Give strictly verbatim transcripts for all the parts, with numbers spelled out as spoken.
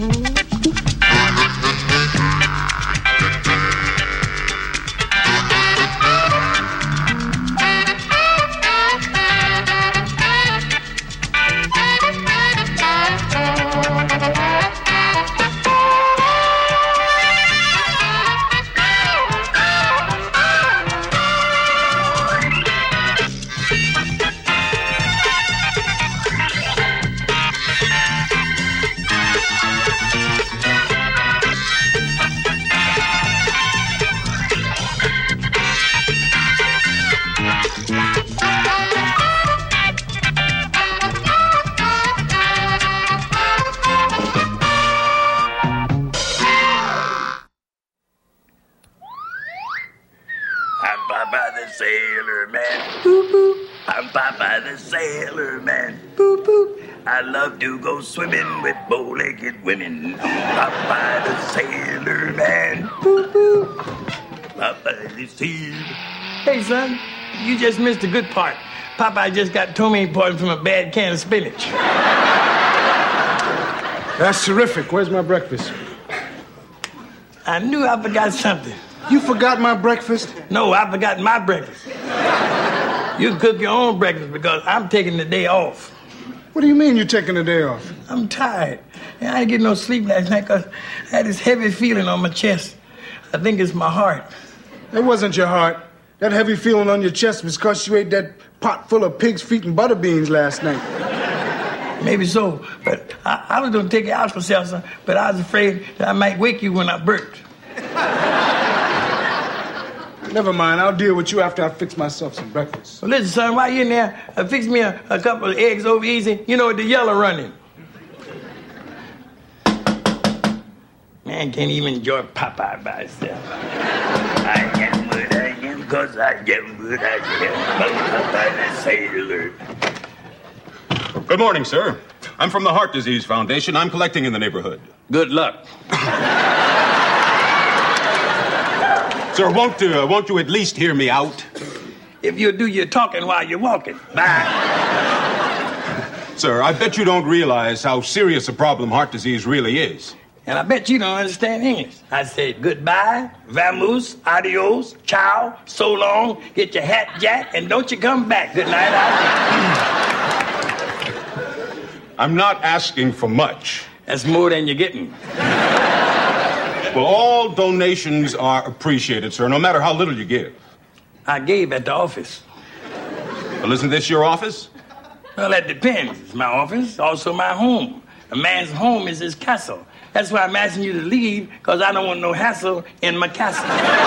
Sailor Man. Boop, boop. I'm Popeye the Sailor Man. Boop, boop. I love to go swimming with bow-legged women. Popeye the Sailor Man. Boop, boop. Popeye the Sailor. Hey, son, you just missed a good part. Popeye just got ptomaine poison from a bad can of spinach. That's terrific. Where's my breakfast? I knew I forgot something. You forgot my breakfast? No, I forgot my breakfast. You can cook your own breakfast because I'm taking the day off. What do you mean you're taking the day off? I'm tired. I didn't get no sleep last night because I had this heavy feeling on my chest. I think it's my heart. It wasn't your heart. That heavy feeling on your chest was because you ate that pot full of pig's feet and butter beans last night. Maybe so, but I, I was going to take you out for seltzer, but I was afraid that I might wake you when I burped. Never mind, I'll deal with you after I fix myself some breakfast. Well, listen, son, while you're in there, uh, fix me a, a couple of eggs over easy. You know, with the yellow running. Man can't even enjoy Popeye by itself. I am what I am, cause I am what I am. Popeye the Sailor. Good morning, sir. I'm from the Heart Disease Foundation. I'm collecting in the neighborhood. Good luck. Sir, won't, uh, won't you at least hear me out? If you'll do your talking while you're walking. Bye. Sir, I bet you don't realize how serious a problem heart disease really is. And I bet you don't understand English. I say goodbye, vamoose, adios, ciao, so long, get your hat jack, and don't you come back. Good night. I'm not asking for much. That's more than you're getting. Well, all donations are appreciated, sir, no matter how little you give. I gave at the office. Well, isn't this your office? Well, that depends. It's my office, also my home. A man's home is his castle. That's why I'm asking you to leave, because I don't want no hassle in my castle.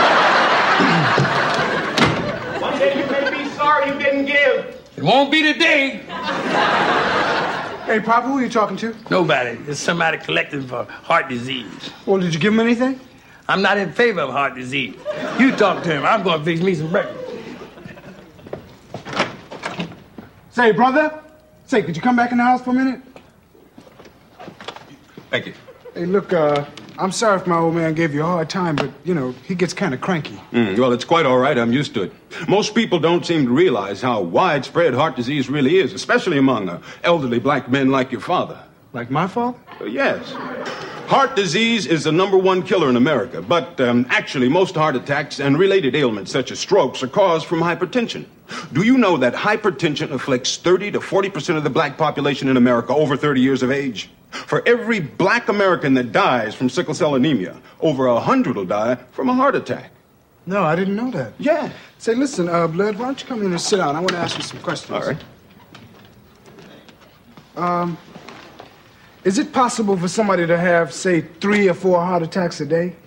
One day you may be sorry you didn't give. It won't be today. Hey, Papa, who are you talking to? Nobody. It's somebody collecting for heart disease. Well, did you give him anything? I'm not in favor of heart disease. You talk to him. I'm going to fix me some breakfast. Say, brother. Say, could you come back in the house for a minute? Thank you. Hey, look, uh, I'm sorry if my old man gave you a hard time, but, you know, he gets kind of cranky. Mm, well, it's quite all right. I'm used to it. Most people don't seem to realize how widespread heart disease really is, especially among uh, elderly black men like your father. Like my father? Uh, yes. Heart disease is the number one killer in America, but um, actually most heart attacks and related ailments such as strokes are caused from hypertension. Do you know that hypertension afflicts thirty to forty percent of the black population in America over thirty years of age? For every black American that dies from sickle cell anemia, over a hundred will die from a heart attack. No, I didn't know that. Yeah. Say, listen, uh, Blood, why don't you come in and sit down? I want to ask you some questions. All right. Um, is it possible for somebody to have, say, three or four heart attacks a day?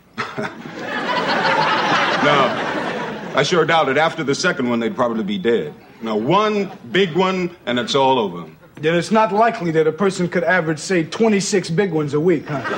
No, I sure doubt it. After the second one, they'd probably be dead. Now, one big one, and it's all over. Then it's not likely that a person could average, say, twenty-six big ones a week, huh?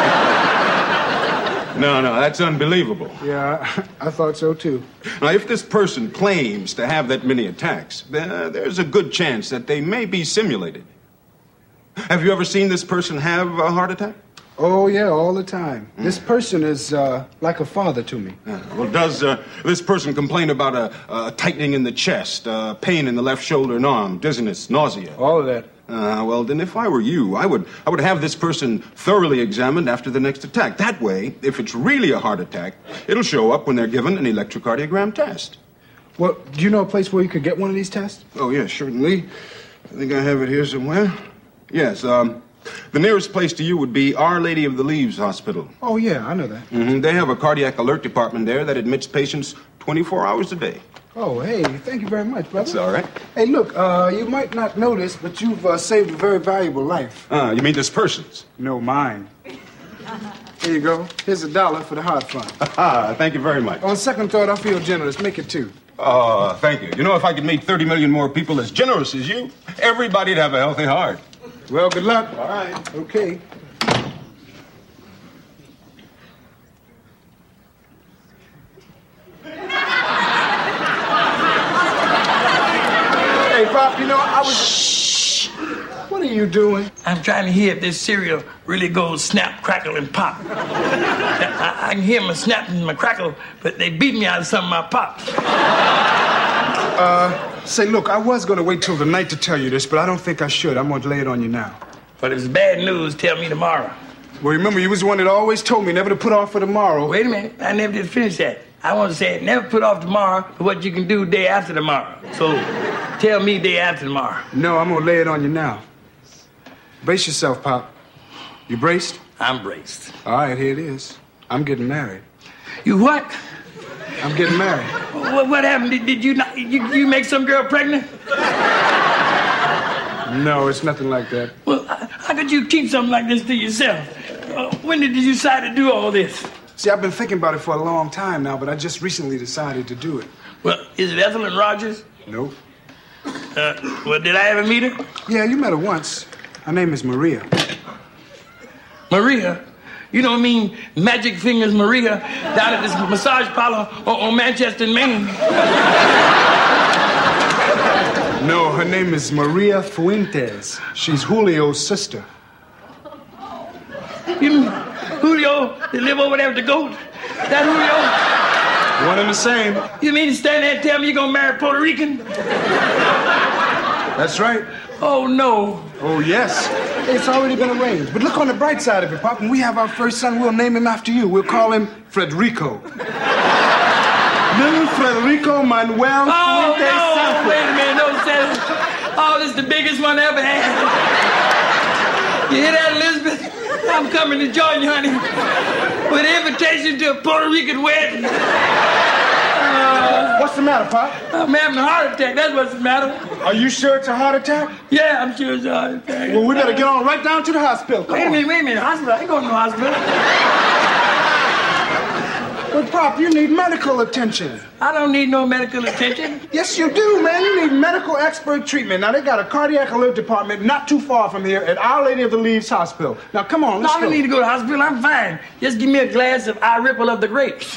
No, no, that's unbelievable. Yeah, I thought so, too. Now, if this person claims to have that many attacks, then there's a good chance that they may be simulated. Have you ever seen this person have a heart attack? Oh, yeah, all the time. Mm. This person is uh, like a father to me. Uh, well, does uh, this person complain about a, a tightening in the chest, uh, pain in the left shoulder and arm, dizziness, nausea? All of that. Uh, well, then if I were you, I would, I would have this person thoroughly examined after the next attack. That way, if it's really a heart attack, it'll show up when they're given an electrocardiogram test. Well, do you know a place where you could get one of these tests? Oh, yes, certainly. I think I have it here somewhere. Yes, um, the nearest place to you would be Our Lady of the Leaves Hospital. Oh, yeah, I know that. Mm-hmm. They have a cardiac alert department there that admits patients twenty-four hours a day. Oh, hey, thank you very much, brother. That's all right. Hey, look, uh, you might not know this, but you've uh, saved a very valuable life. Ah, you mean this person's? No, mine. Here you go. Here's a dollar for the heart fund. Ah, thank you very much. On second thought, I feel generous. Make it two. Oh, thank you. You know, if I could meet thirty million more people as generous as you, everybody'd have a healthy heart. Well, good luck. All right. Okay. Hey, Pop, you know, I was... Shh. What are you doing? I'm trying to hear if this cereal really goes snap, crackle, and pop. I, I can hear my snap and my crackle, but they beat me out of some of my pops. Uh, say, look, I was going to wait till the night to tell you this, but I don't think I should. I'm going to lay it on you now. But if it's bad news, tell me tomorrow. Well, remember, you was the one that always told me never to put off for tomorrow. Wait a minute. I never did finish that. I want to say never put off tomorrow for what you can do day after tomorrow. So tell me day after tomorrow. No, I'm going to lay it on you now. Brace yourself, Pop. You braced? I'm braced. All right, here it is. I'm getting married. You what? I'm getting married. What, what happened? Did, did you not, you, you make some girl pregnant? No, it's nothing like that. Well, how could you keep something like this to yourself? Uh, when did you decide to do all this? See, I've been thinking about it for a long time now, but I just recently decided to do it. Well, is it Ethelyn Rogers? Nope. Uh, well, did I ever meet her? Yeah, you met her once. Her name is Maria. Maria? You don't mean Magic Fingers Maria down at this massage parlor on, on Manchester, Maine? No, her name is Maria Fuentes. She's Julio's sister. You mean Julio that live over there with the goat? That Julio? One and the same. You mean to stand there and tell me you're gonna marry a Puerto Rican? That's right. Oh, no. Oh, yes. It's already been arranged. But look on the bright side of it, Pop. When we have our first son, we'll name him after you. We'll call him Frederico. Little Frederico Manuel Oh, Fuentes no. Sanford. Wait a minute. No, sense. Oh, this is the biggest one I ever had. You hear that, Elizabeth? I'm coming to join you, honey, with an invitation to a Puerto Rican wedding. Uh, What's the matter, Pop? I'm having a heart attack. That's what's the matter. Are you sure it's a heart attack? Yeah, I'm sure it's a heart attack. Well, we better get on right down to the hospital. Come Wait a on. minute, wait a minute. Hospital? I ain't going to no hospital. But, Pop, you need medical attention. I don't need no medical attention. Yes, you do, man. You need medical expert treatment. Now, they got a cardiac alert department not too far from here at Our Lady of the Leaves Hospital. Now, come on, No, let's I don't go. need to go to the hospital. I'm fine. Just give me a glass of I Ripple of the grapes.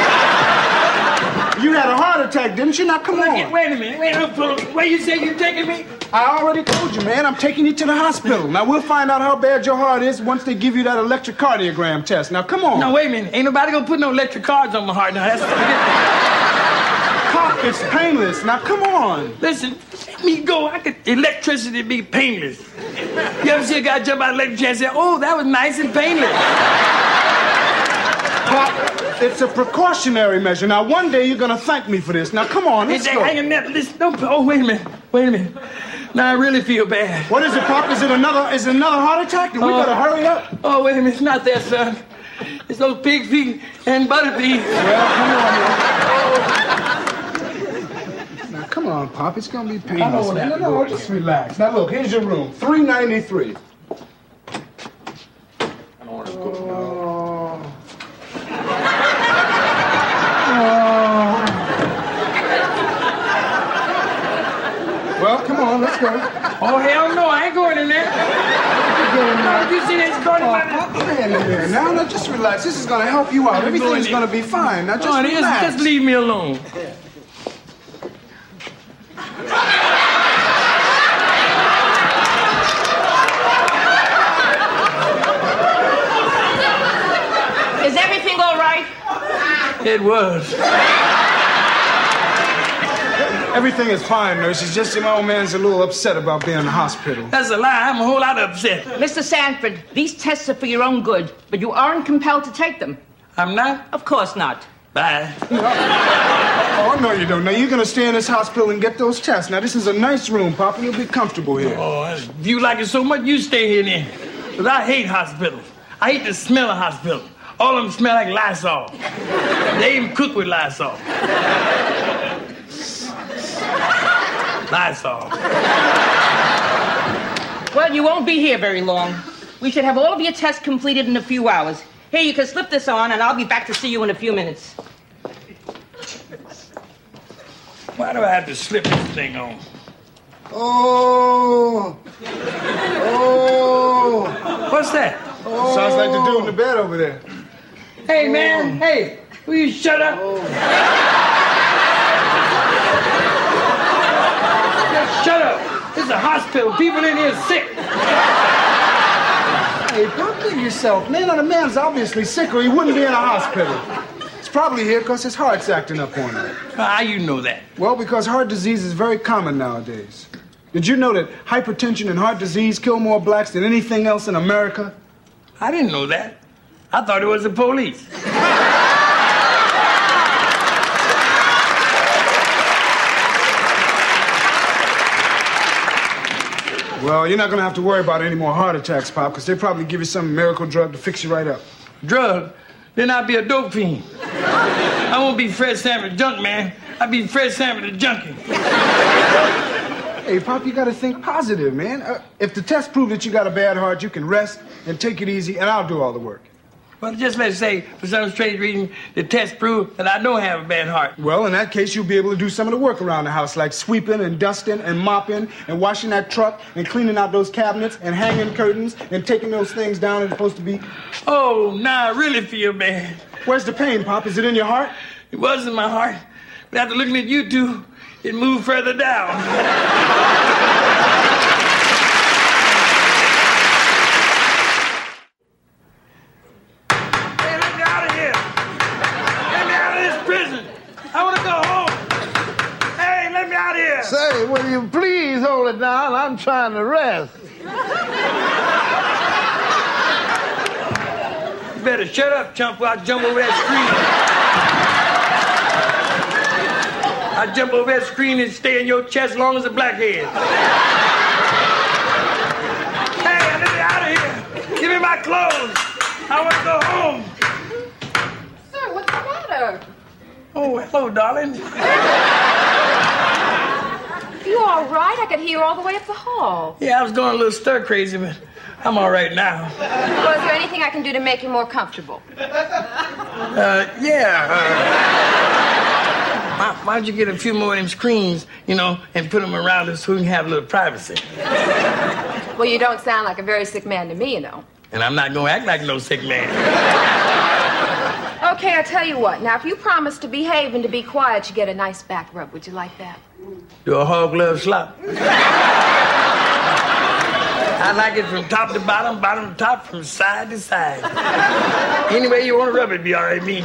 You had a heart attack, didn't you? Now, come Look, on. wait a minute. Wait a minute. Where you say you taking me? I already told you, man. I'm taking you to the hospital. Now, we'll find out how bad your heart is once they give you that electrocardiogram test. Now, come on. No, wait a minute. Ain't nobody gonna put no electric cards on my heart. Now, that's... Pop, it's painless. Now, come on. Listen, let me go. I could... Electricity be painless. You ever see a guy jump out of electric chair and say, oh, that was nice and painless? Pop, it's a precautionary measure. Now, one day you're going to thank me for this. Now, come on, let's Hey, go. hang on there. Listen, don't... Oh, wait a minute. Wait a minute. Now, I really feel bad. What is it, Pop? Is it another, is it another heart attack? Then we Uh, better hurry up. Oh, wait a minute. It's not that, son. It's those pig feet and butter peas. Well, come on, man. Now, come on, Pop. It's going to be painless. I don't man. have No, to no, go just relax. Now, look, here's your room. three ninety-three. I don't want to go. Oh. Well, come on, let's go. Oh, hell no. I ain't going in there. No, you see this going in Pop, my... stay in there. Now, now, just relax. This is going to help you out. Everything's going to be fine. Now, just Oh, just, relax. just leave me alone. Is everything all right? It was. Everything is fine, nurse. It's just my old man's a little upset about being in the hospital. That's a lie. I'm a whole lot upset. Mister Sanford, these tests are for your own good, but you aren't compelled to take them. I'm not? Of course not. Bye. Oh, no, you don't. Now, you're going to stay in this hospital and get those tests. Now, this is a nice room, Papa. You'll be comfortable here. Oh, if you like it so much, you stay here then. Because I hate hospitals. I hate the smell of hospitals. All of them smell like Lysol. They even cook with Lysol. Lysol. Well, you won't be here very long. We should have all of your tests completed in a few hours. Here, you can slip this on, and I'll be back to see you in a few minutes. Why do I have to slip this thing on? Oh. Oh. What's that? Oh. Sounds like the dude in the bed over there. Hey, man. Hey, will you shut up? Oh. Just shut up. This is a hospital. People in here sick. Hey, don't think yourself. Man, the man's obviously sick or he wouldn't be in a hospital. He's probably here because his heart's acting up on him. How you know that? Well, because heart disease is very common nowadays. Did you know that hypertension and heart disease kill more blacks than anything else in America? I didn't know that. I thought it was the police. Well, you're not going to have to worry about any more heart attacks, Pop, because they'll probably give you some miracle drug to fix you right up. Drug? Then I'll be a dope fiend. I won't be Fred Sanford junk man. I'll be Fred Sanford the junkie. Hey, Pop, you got to think positive, man. Uh, if the test prove that you got a bad heart, you can rest and take it easy, and I'll do all the work. Well, just let's say, for some strange reason, the test proved that I don't have a bad heart. Well, in that case, you'll be able to do some of the work around the house, like sweeping and dusting and mopping and washing that truck and cleaning out those cabinets and hanging curtains and taking those things down that's supposed to be... Oh, now I really feel bad. Where's the pain, Pop? Is it in your heart? It was in my heart. But after looking at you two, it moved further down. Say, will you please hold it down? I'm trying to rest. You better shut up, chump, while I jump over that screen. I jump over that screen and stay in your chest as long as a blackhead. Hey, let me out of here. Give me my clothes. I want to go home. Sir, what's the matter? Oh, hello, darling. You all right? I could hear all the way up the hall. Yeah, I was going a little stir crazy, but I'm all right now. Well, is there anything I can do to make you more comfortable? Uh, yeah. Uh, why, why don't you get a few more of them screens, you know, and put them around us so we can have a little privacy? Well, you don't sound like a very sick man to me, you know. And I'm not going to act like no sick man. Okay, I'll tell you what. Now, if you promise to behave and to be quiet, you get a nice back rub. Would you like that? Do a hog glove slap. I like it from top to bottom, bottom to top, from side to side. Any way you want to rub it, be all right with me.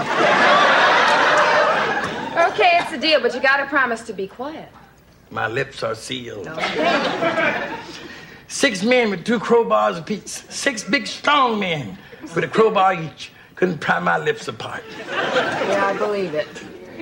Okay, it's a deal, but you gotta promise to be quiet. My lips are sealed. Okay. Six men with two crowbars apiece. Six big, strong men with a crowbar each. Couldn't pry my lips apart. Yeah, I believe it.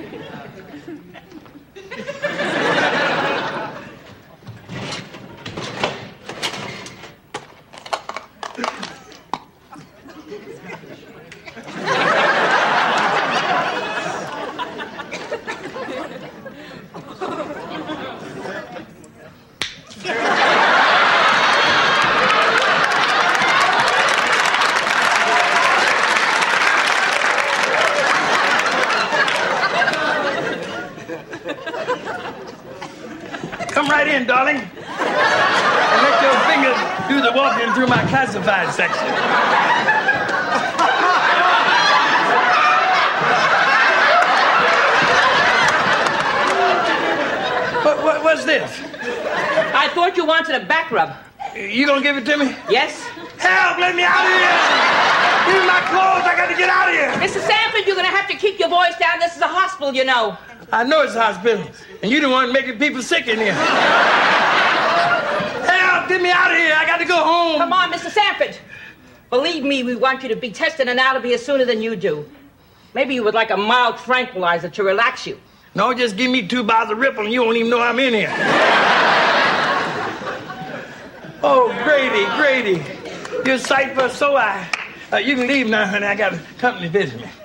Come right in, darling. And let your fingers do the walking through my classified section. what, what, what's this? I thought you wanted a back rub. You gonna give it to me? Yes? Help! Let me out of here! Give me my clothes! I got to get out of here! Mister Sanford, you're gonna have to keep your voice down. This is a hospital, you know. I know it's a hospital, and you the one making people sick in here. Help! Get me out of here. I got to go home. Come on, Mister Sanford. Believe me, we want you to be tested and out of here sooner than you do. Maybe you would like a mild tranquilizer to relax you. No, just give me two bottles of Ripple, and you won't even know I'm in here. Oh, Grady, Grady. You're a sight for a sore eye. Uh, you can leave now, honey. I got a company visit me.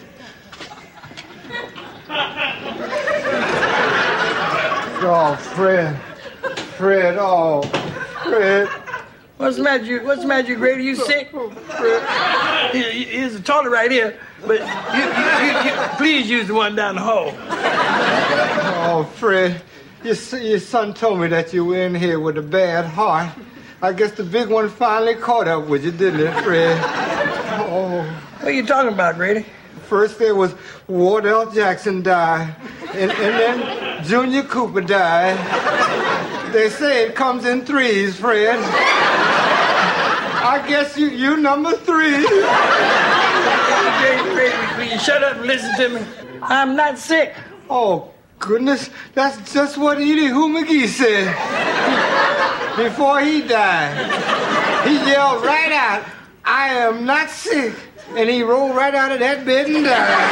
Oh, Fred. Fred, oh, Fred. What's the matter, you? What's the matter, you, Grady? You sick? Fred. Here, here's the toilet right here, but you, you, you, you, please use the one down the hall. Oh, Fred, your, your son told me that you were in here with a bad heart. I guess the big one finally caught up with you, didn't it, Fred? Oh. What are you talking about, Grady? First there was Wardell Jackson died, and, and then Junior Cooper died. They say it comes in threes, Fred. I guess you you number three. Grady, Grady, please shut up and listen to me. I'm not sick. Oh, goodness, that's just what Edie Hoo McGee said. Before he died, he yelled right out, "I am not sick." And he rolled right out of that bed and died.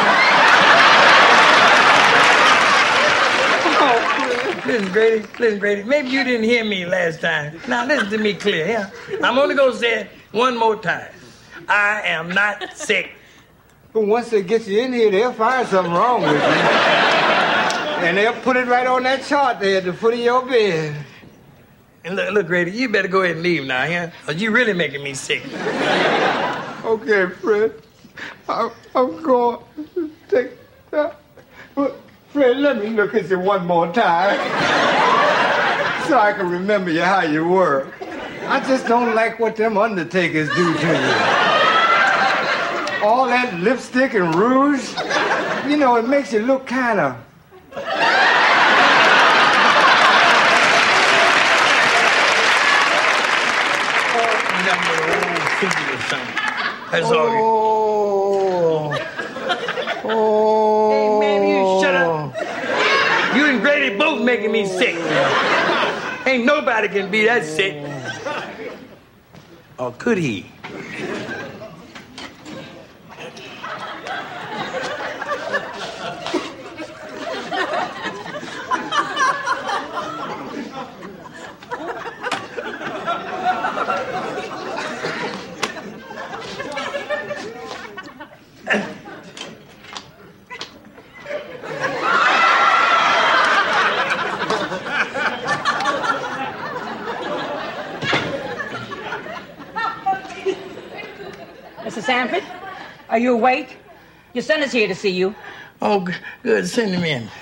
Oh, listen, Grady, listen, Grady. Maybe you didn't hear me last time. Now, listen to me clear, yeah? I'm only going to say it one more time. I am not sick. But once they get you in here, they'll find something wrong with you. And they'll put it right on that chart there at the foot of your bed. And look, look, Grady, you better go ahead and leave now, yeah? Or you really making me sick. Okay, Fred. I'm, I'm going to take that. But, Fred, let me look at you one more time. So I can remember you how you were. I just don't like what them undertakers do to you. All that lipstick and rouge, you know, it makes you look kind of... That's all. Oh. Oh. Hey, man, you shut up. You and Grady both making me sick. Ain't nobody can be that sick. Or could he? Mister Sanford, are you awake? Your son is here to see you. Oh, g- good. Send him in.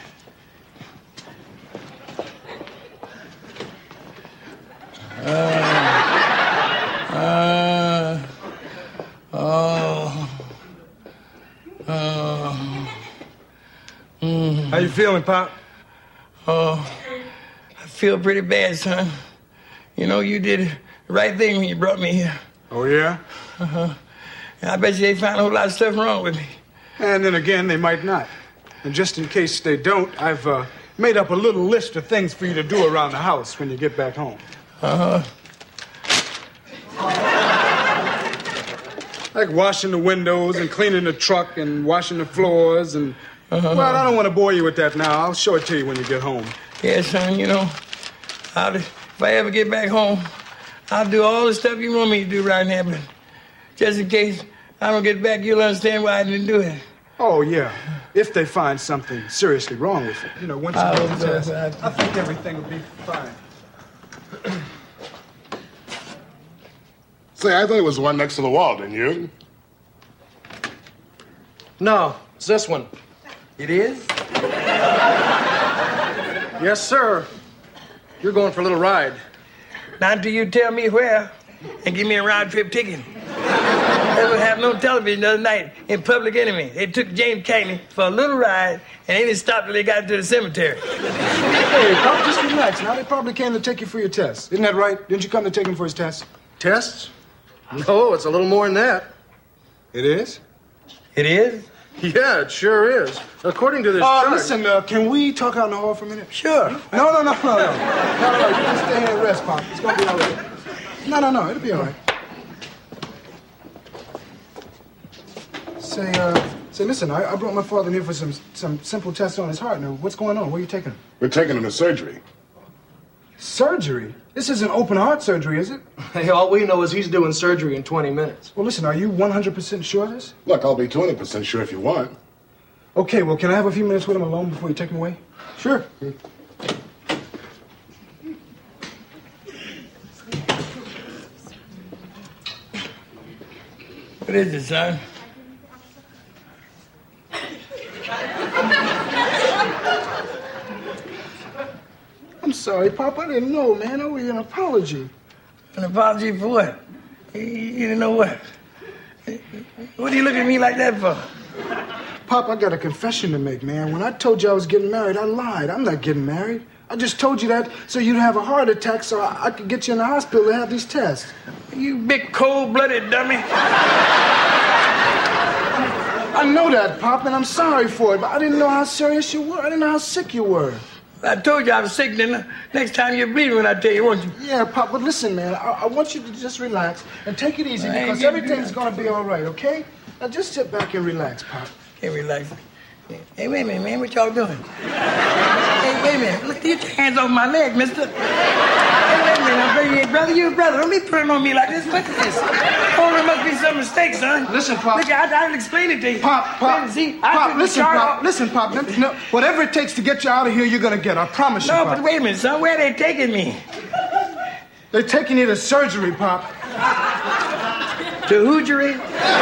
Uh, uh, oh, uh, mm. How you feeling, Pop? Oh, I feel pretty bad, son. You know, you did the right thing when you brought me here. Oh, yeah? Uh-huh. I bet you they found a whole lot of stuff wrong with me. And then again, they might not. And just in case they don't, I've uh, made up a little list of things for you to do around the house when you get back home. Uh-huh. Like washing the windows and cleaning the truck and washing the floors and... Uh-huh. Well, I don't want to bore you with that now. I'll show it to you when you get home. Yeah, son, you know, I'll, if I ever get back home, I'll do all the stuff you want me to do right now, but just in case I don't get back, you'll understand why I didn't do it. Oh, yeah. If they find something seriously wrong with it. You know, once you I get hope the test, so. I think everything will be fine. Say, I thought it was the one next to the wall, didn't you? No, it's this one. It is? Yes, sir. You're going for a little ride. Not until you tell me where and give me a round trip ticket. They would have no television the other night in Public Enemy. They took James Cagney for a little ride, and they didn't stop till they got to the cemetery. Hey, Pop, just relax. Now, they probably came to take you for your test. Isn't that right? Didn't you come to take him for his test? Tests? No, it's a little more than that. It is? It is? Yeah, it sure is. According to this Uh, chart... listen, uh, can we talk out in the hall for a minute? Sure. No, no, no, no, no. No, no, no. You can stay here and rest, Pop. It's gonna be all right. No, no, no. It'll be all right. Say, uh, say, listen, I, I brought my father in here for some some simple tests on his heart. Now, what's going on? Where are you taking him? We're taking him to surgery. Surgery? This isn't open heart surgery, is it? Hey, all we know is he's doing surgery in twenty minutes. Well, listen, are you one hundred percent sure of this? Look, I'll be twenty percent sure if you want. Okay, well, can I have a few minutes with him alone before you take him away? Sure. What is it, son? I'm sorry, Pop. I didn't know, man. I owe you an apology. An apology for what? You, you didn't know what? What are you looking at me like that for? Pop, I got a confession to make, man. When I told you I was getting married, I lied. I'm not getting married. I just told you that so you'd have a heart attack so I, I could get you in the hospital to have these tests. You big cold-blooded dummy. I know that, Pop, and I'm sorry for it, but I didn't know how serious you were. I didn't know how sick you were. I told you I was sick, didn't I? Next time you're bleeding when I tell you, won't you? Yeah, Pop, but listen, man, I, I want you to just relax and take it easy I ain't because gonna do everything's that. going to be all right, okay? Now just sit back and relax, Pop. Can't relax. Hey, wait a minute, man. What y'all doing? Hey, wait a minute. Look, get your hands off my leg, mister. Hey, wait a minute. I'm brother, you ain't brother. You a brother. Don't be putting on me like this. Look at this. Oh, there must be some mistake, son. Listen, Pop. Look, I, I'll explain it to you. Pop, Pop, Man, see, I Pop, took the listen, chart Pop, off- listen, Pop. No, no, whatever it takes to get you out of here, you're going to get. I promise you, No, Pop. but wait a minute, son. Where are they taking me? They're taking you to surgery, Pop. To hoogery?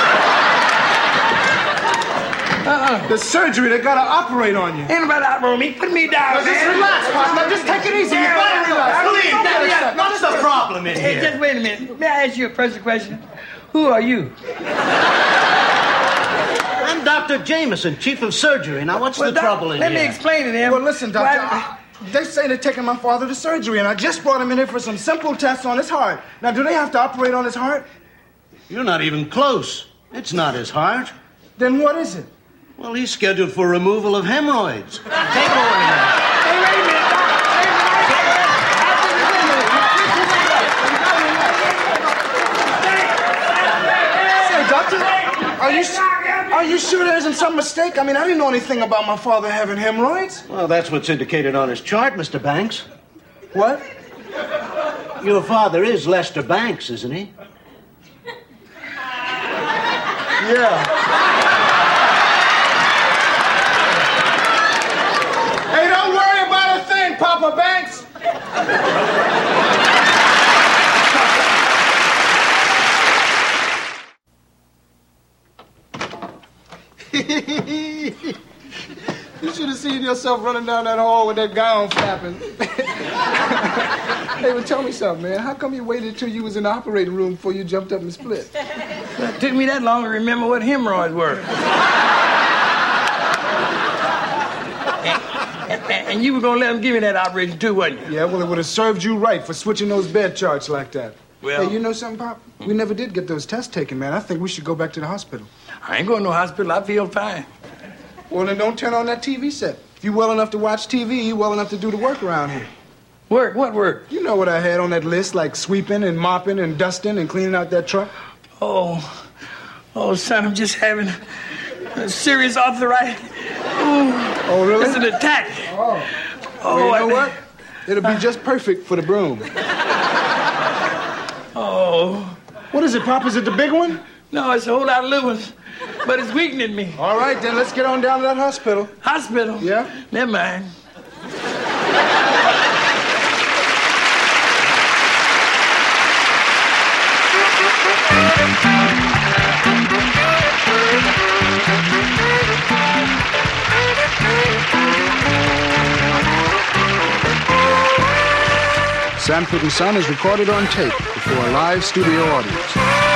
Uh-uh. The surgery, they got to operate on you. Ain't nobody out on me. Put me down, Now, man. just relax, Pop. Now, just take it easy. You Yeah, gotta relax. Please, Don't get yeah, upset. yeah. What's the problem in Hey, here? just wait a minute. May I ask you a personal question? Who are you? I'm Doctor Jameson, chief of surgery. Now, what's Well, the doc, trouble in let here? me explain to them. Well, listen, Doctor. Why- I- They say they're taking my father to surgery, and I just brought him in here for some simple tests on his heart. Now, do they have to operate on his heart? You're not even close. It's not his heart. Then what is it? Well, he's scheduled for removal of hemorrhoids. Take over now. Hey, wait a minute, doc. Hey, Say, Doctor, are you, are you sure there isn't some mistake? I mean, I didn't know anything about my father having hemorrhoids. Well, that's what's indicated on his chart, Mister Banks. What? Your father is Lester Banks, isn't he? Yeah. Hey, don't worry about a thing, Papa Banks. You should have seen yourself running down that hall with that gown flapping. Hey, well, tell me something, man. How come you waited till you was in the operating room before you jumped up and split? It took me that long to remember what hemorrhoids were. and, and, and you were going to let them give me that operation too, wasn't you? Yeah, well, it would have served you right for switching those bed charts like that. Well- Hey, you know something, Pop? We never did get those tests taken, man. I think we should go back to the hospital. I ain't going to no hospital. I feel fine. Well, then don't turn on that T V set. If you're well enough to watch T V, you're well enough to do the work around here. Work? What work? You know what I had on that list, like sweeping and mopping and dusting and cleaning out that truck? Oh, oh, son, I'm just having a serious arthritis. Ooh, Oh, really? it's an attack. Oh. Oh, Well, you know I- what? It'll be just perfect for the broom. Oh, What is it, Pop? Is it the big one? no, it's a whole lot of little ones, but it's weakening me. All right, then let's get on down to that hospital. Hospital? Yeah? Never mind. Sanford and Son is recorded on tape before a live studio audience.